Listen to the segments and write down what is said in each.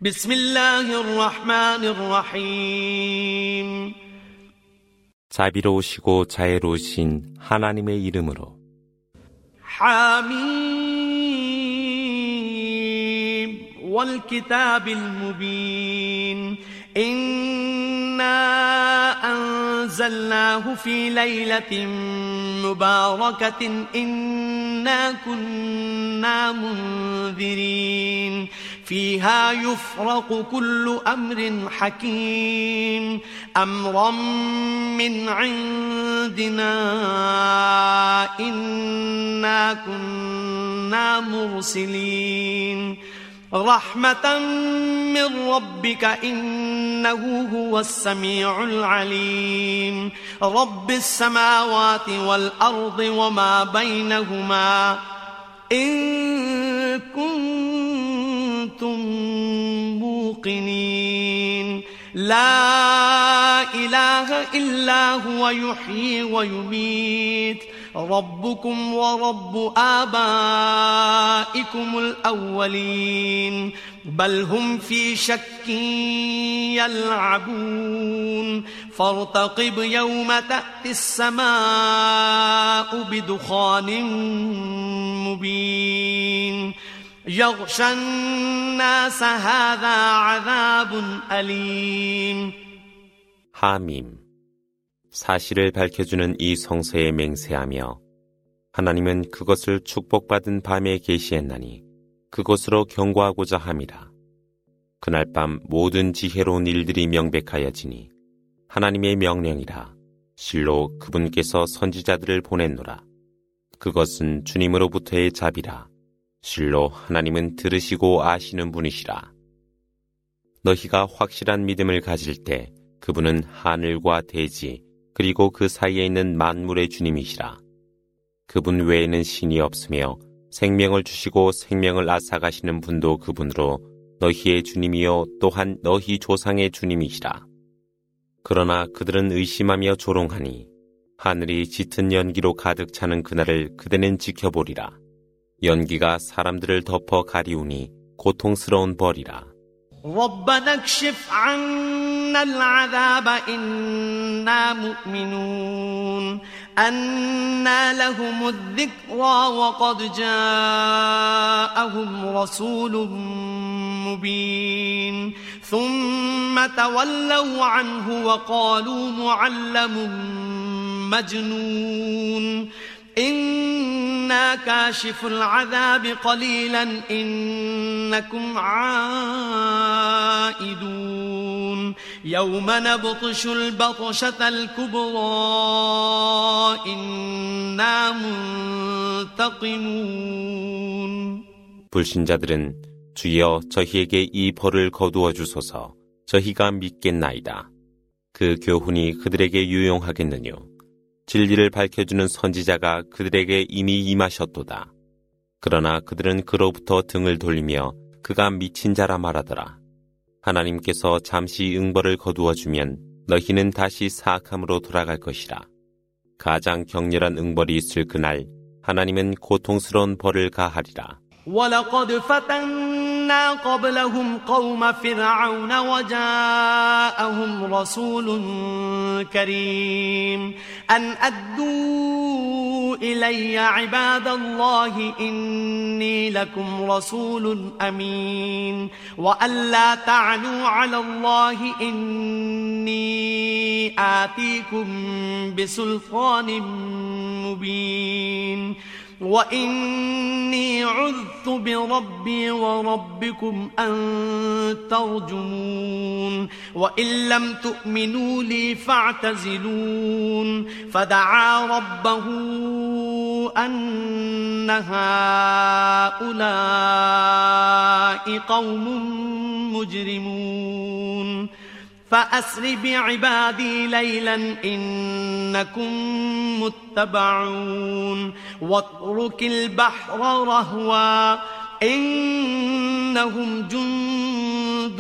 بسم الله الرحمن الرحيم 자비로우시고 자애로우신 하나님의 이름으로 حميم والكتاب المبين إنا أنزلناه في ليلة مباركة إنا كنا منذرين فيها يفرق كل أمر حكيم أمرا من عندنا إنا كنا مرسلين رحمة من ربك إنه هو السميع العليم رب السماوات والأرض وما بينهما إن كنتم موقنين لا إله إلا هو يحيي ويميت ربكم ورب آبائكم الأولين بل هم في شك يلعبون فارتقب يوم تأتي السماء بدخان مبين يغشى الناس هذا عذاب أليم 하밈 사실을 밝혀주는 이 성서에 맹세하며 하나님은 그것을 축복받은 밤에 계시했나니 그것으로 경고하고자 함이라. 그날 밤 모든 지혜로운 일들이 명백하여지니 하나님의 명령이라. 실로 그분께서 선지자들을 보냈노라. 그것은 주님으로부터의 자비라. 실로 하나님은 들으시고 아시는 분이시라. 너희가 확실한 믿음을 가질 때 그분은 하늘과 대지 그리고 그 사이에 있는 만물의 주님이시라. 그분 외에는 신이 없으며 생명을 주시고 생명을 앗아가시는 분도 그분으로 너희의 주님이요 또한 너희 조상의 주님이시라. 그러나 그들은 의심하며 조롱하니 하늘이 짙은 연기로 가득 차는 그날을 그대는 지켜보리라. 연기가 사람들을 덮어 가리우니 고통스러운 벌이라. ربنا اكشف عنا العذاب إنا مؤمنون أنى لهم الذكرى وقد جاءهم رسول مبين ثم تولوا عنه وقالوا معلم مجنون إنا كاشف العذاب قليلا إنكم عائدون يوم نبطش البطشة الكبرى إنا منتقمون 불신자들은 주여 저희에게 이 벌을 거두어 주소서 저희가 믿겠나이다. 그 교훈이 그들에게 유용하겠느뇨. 진리를 밝혀주는 선지자가 그들에게 이미 임하셨도다. 그러나 그들은 그로부터 등을 돌리며 그가 미친 자라 말하더라. 하나님께서 잠시 응벌을 거두어주면 너희는 다시 사악함으로 돌아갈 것이라. 가장 격렬한 응벌이 있을 그날 하나님은 고통스러운 벌을 가하리라. ولقد فتنا قبلهم قوم فرعون وجاءهم رسول كريم أن أدوا إلي عباد الله إني لكم رسول أمين وأن لا تعلوا على الله إني آتيكم بسلطان مبين وإني عذت بربي وربكم أن ترجمون وإن لم تؤمنوا لي فاعتزلون فدعا ربه أن هؤلاء قوم مجرمون فأسر بعبادي ليلا إنكم متبعون واترك البحر رهوا إنهم جند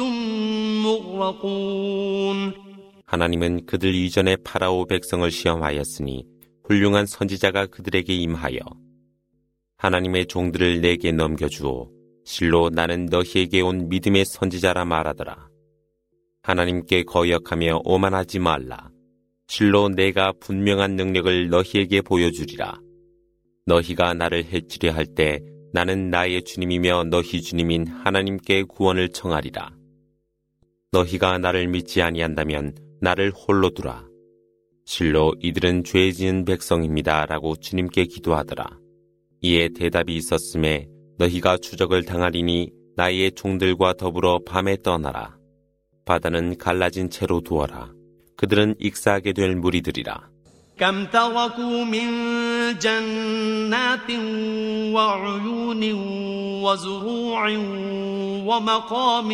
مغرقون 하나님은 그들 이전에 파라오 백성을 시험하였으니 훌륭한 선지자가 그들에게 임하여 하나님의 종들을 내게 넘겨주어 실로 나는 너희에게 온 믿음의 선지자라 말하더라. 하나님께 거역하며 오만하지 말라. 실로 내가 분명한 능력을 너희에게 보여주리라. 너희가 나를 해치려 할 때 나는 나의 주님이며 너희 주님인 하나님께 구원을 청하리라. 너희가 나를 믿지 아니한다면 나를 홀로 두라. 실로 이들은 죄 지은 백성입니다. 라고 주님께 기도하더라. 이에 대답이 있었음에 너희가 추적을 당하리니 나의 종들과 더불어 밤에 떠나라. 바다는 갈라진 채로 두어라. 그들은 익사하게 될 무리들이라. كم تركوا من جنات وعيون وزروع ومقام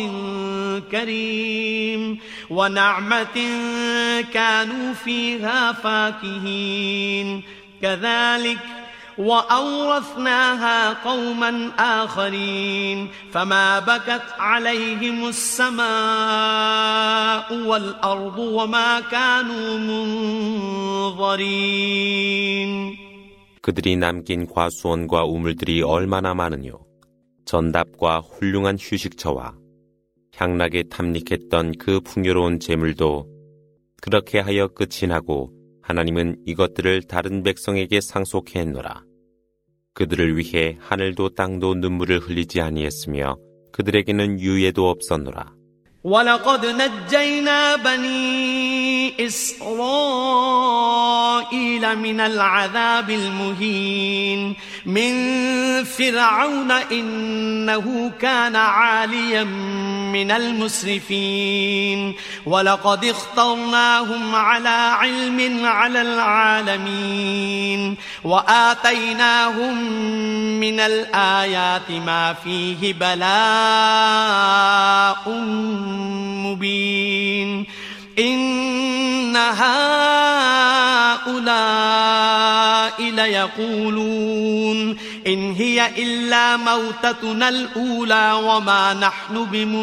كريم ونعمة كانوا فيها فاكهين كذلك وأورثناها قوما آخرين فما بكت عليهم السماء والأرض وما كانوا منظرين. 그들이 남긴 과수원과 우물들이 얼마나 많으뇨. 전답과 훌륭한 휴식처와 향락에 탐닉했던 그 풍요로운 재물도 그렇게 하여 끝이 나고 하나님은 이것들을 다른 백성에게 상속해 했노라. 그들을 위해 하늘도 땅도 눈물을 흘리지 아니했으며 그들에게는 유예도 없었노라. ولقد نجينا بني إسرائيل من العذاب المهين من فرعون إنه كان عاليا من المسرفين ولقد اخترناهم على علم على العالمين وآتيناهم من الآيات ما فيه بلاء مبين إن هؤلاء ليقولون إن هي إلا موتتنا الأولى وما نحن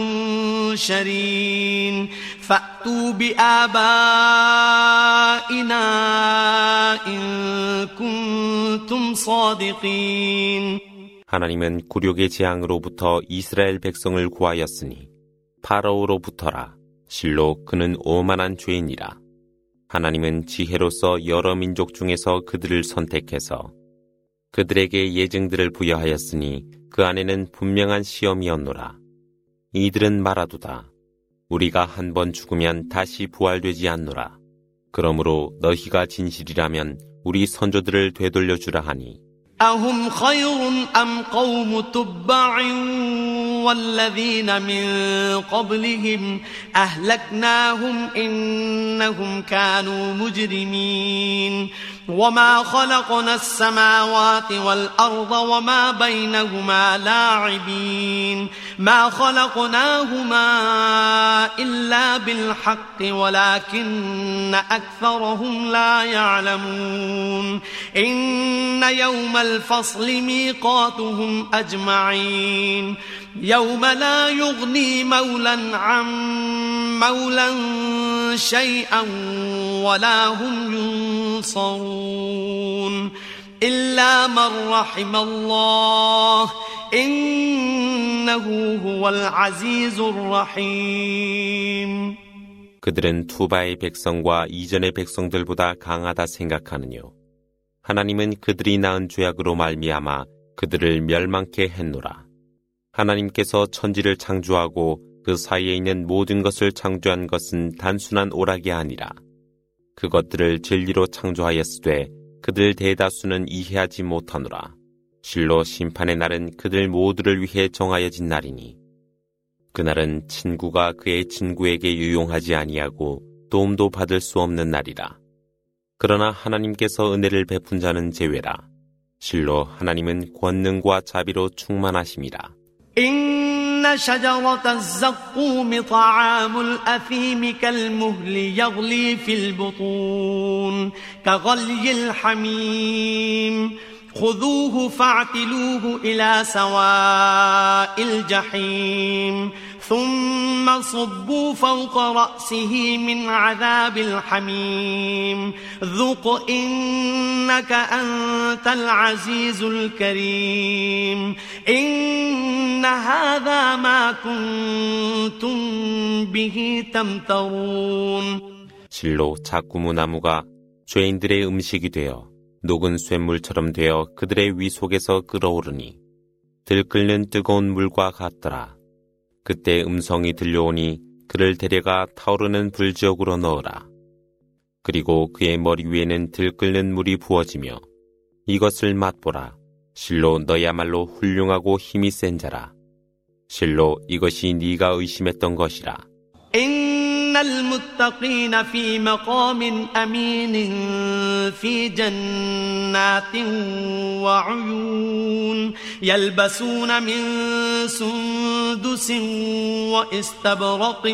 بمنشرين فأتوا بآبائنا إن كنتم صادقين. 하나님은 굴욕의 재앙으로부터 이스라엘 백성을 구하였으니 파라오로부터라. 실로 그는 오만한 죄인이라. 하나님은 지혜로서 여러 민족 중에서 그들을 선택해서 그들에게 예증들을 부여하였으니 그 안에는 분명한 시험이었노라. 이들은 말하도다. 우리가 한 번 죽으면 다시 부활되지 않노라. 그러므로 너희가 진실이라면 우리 선조들을 되돌려주라 하니 أهم خير أم قوم تبع والذين من قبلهم أهلكناهم إنهم كانوا مجرمين وما خلقنا السماوات والأرض وما بينهما لاعبين ما خلقناهما إلا بالحق ولكن أكثرهم لا يعلمون إن يوم الفصل ميقاتهم أجمعين يوم لا يغني مولا عن مولا شيئا ولا هم ينصرون إلا من رحم الله إنه هو العزيز الرحيم. 그들은 투바의 백성과 이전의 백성들보다 강하다 생각하느뇨. 하나님은 그들이 낳은 죄악으로 말미암아 그들을 멸망케 했노라. 하나님께서 천지를 창조하고 그 사이에 있는 모든 것을 창조한 것은 단순한 오락이 아니라 그것들을 진리로 창조하였으되 그들 대다수는 이해하지 못하노라. 실로 심판의 날은 그들 모두를 위해 정하여진 날이니 그날은 친구가 그의 친구에게 유용하지 아니하고 도움도 받을 수 없는 날이라. 그러나 하나님께서 은혜를 베푼 자는 제외라. 실로 하나님은 권능과 자비로 충만하심이라. إن شجرة الزقوم طعام الأثيم كالمهل يغلي في البطون كغلي الحميم خذوه فاعتلوه إلى سواء الجحيم ثم صبوا فوق رأسه من عذاب الحميم ذق إنك أنت العزيز الكريم إن هذا ما كنتم به تمترون. 실로 자꾸무나무가 죄인들의 음식이 되어 녹은 쇳물처럼 되어 그들의 위 속에서 끓어오르니 들끓는 뜨거운 물과 같더라. 그때 음성이 들려오니 그를 데려가 타오르는 불지옥으로 넣으라. 그리고 그의 머리 위에는 들끓는 물이 부어지며 이것을 맛보라. 실로 너야말로 훌륭하고 힘이 센 자라. 실로 이것이 네가 의심했던 것이라. إن المتقين في مقام أمين في جنات وعيون يلبسون من سندس وإستبرق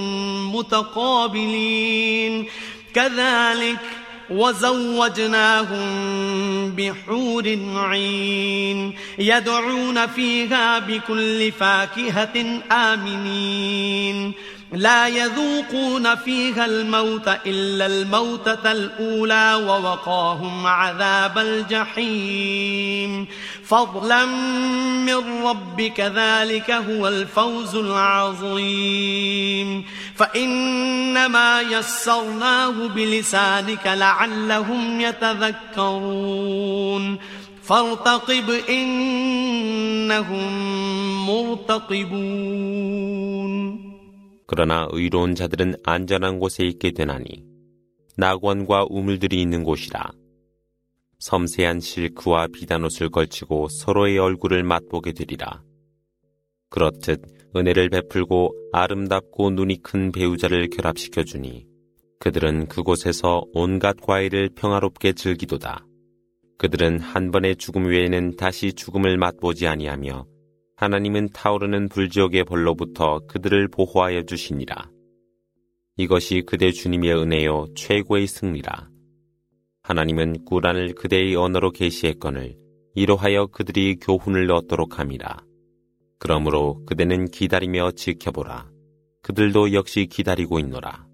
متقابلين كذلك وزوجناهم بحور عين يدعون فيها بكل فاكهة آمنين لا يذوقون فيها الموت إلا الموتة الأولى ووقاهم عذاب الجحيم فضلا من ربك ذلك هو الفوز العظيم فإنما يسرناه بلسانك لعلهم يتذكرون فارتقب إنهم مرتقبون. 그러나 의로운 자들은 안전한 곳에 있게 되나니 낙원과 우물들이 있는 곳이라. 섬세한 실크와 비단옷을 걸치고 서로의 얼굴을 맛보게 되리라. 그렇듯 은혜를 베풀고 아름답고 눈이 큰 배우자를 결합시켜주니 그들은 그곳에서 온갖 과일을 평화롭게 즐기도다. 그들은 한 번의 죽음 외에는 다시 죽음을 맛보지 아니하며 하나님은 타오르는 불지옥의 벌로부터 그들을 보호하여 주시니라. 이것이 그대 주님의 은혜요 최고의 승리라. 하나님은 꾸란을 그대의 언어로 계시했거늘 이로하여 그들이 교훈을 얻도록 함이라. 그러므로 그대는 기다리며 지켜보라. 그들도 역시 기다리고 있노라.